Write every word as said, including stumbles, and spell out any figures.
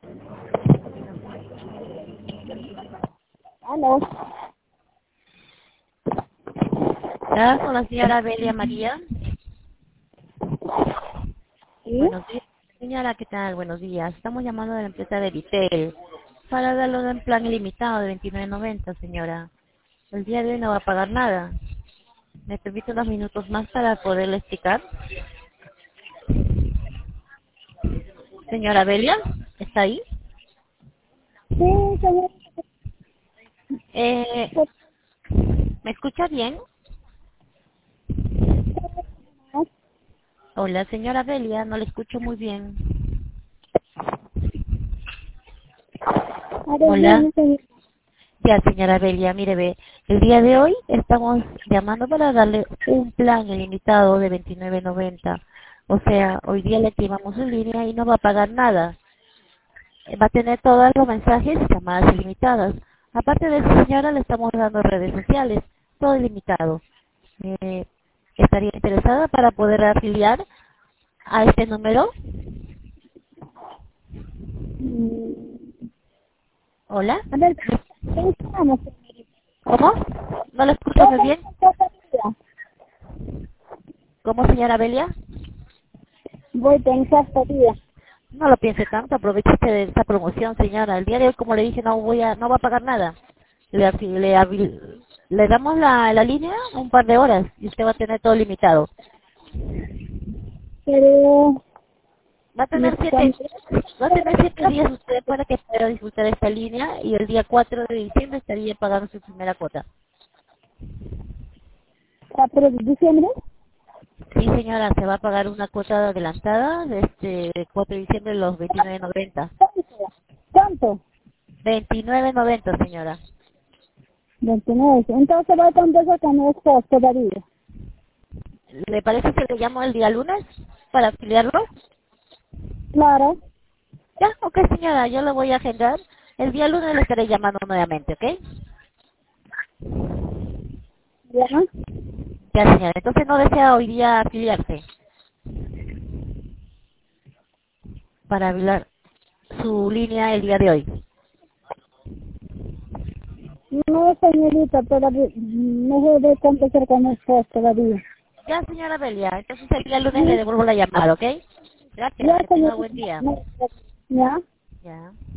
Aló. Hola, con la señora Belia María. ¿Sí? Buenos días, señora, ¿qué tal? Buenos días. Estamos llamando de la empresa de Vitel para darle un plan ilimitado de veintinueve noventa, señora. El día de hoy no va a pagar nada. ¿Me permite unos minutos más para poderle explicar? Señora Belia, ¿está ahí? Sí, señor. Eh, ¿Me escucha bien? Hola, señora Belia, no le escucho muy bien. Ahora Hola. bien, señor. Ya, señora Belia, mire, ve, el día de hoy estamos llamando para darle un plan ilimitado de veintinueve noventa. O sea, hoy día le activamos en línea y no va a pagar nada. Eh, Va a tener todos los mensajes y llamadas ilimitadas. Aparte de eso, señora, le estamos dando redes sociales, todo ilimitado. Eh, ¿Estaría interesada para poder afiliar a este número? Mm, Hola. A ver, pensamos, señorita. ¿Cómo? ¿No lo escucho Voy muy bien? pensando todavía. ¿Cómo, señora Belia? Voy pensando todavía. No lo piense tanto, aproveche de esta promoción, señora. El día de hoy, como le dije, no voy a, no va a pagar nada. Le, afi- le, avi- le damos la, la línea un par de horas y usted va a tener todo limitado. Pero, Va a ¿y tener siete, cuándo? va a tener siete días usted para que pueda disfrutar de esta línea y el día cuatro de diciembre estaría pagando su primera cuota. ¿cuatro de diciembre? Sí, señora, se va a pagar una cuota adelantada de este cuatro de diciembre los veintinueve noventa. ¿Cuánto? ¿Cuánto? veintinueve noventa, señora. veintinueve. Entonces voy con eso que no es post todavía. ¿Le parece que le llamo el día lunes para afiliarlo? Claro. Ya, ok, señora, yo lo voy a agendar. El día lunes le estaré llamando nuevamente, ¿ok? ¿Ya? Ya, señora. Entonces no desea hoy día afiliarse para hablar su línea el día de hoy. No, señorita, todavía no voy a contestar con el post todavía. Ya, señora Belia. Entonces el día lunes le Sí. devuelvo la llamada, ¿ok? Gracias, Ya, que tenga buen señorita. día. No, ya. Ya.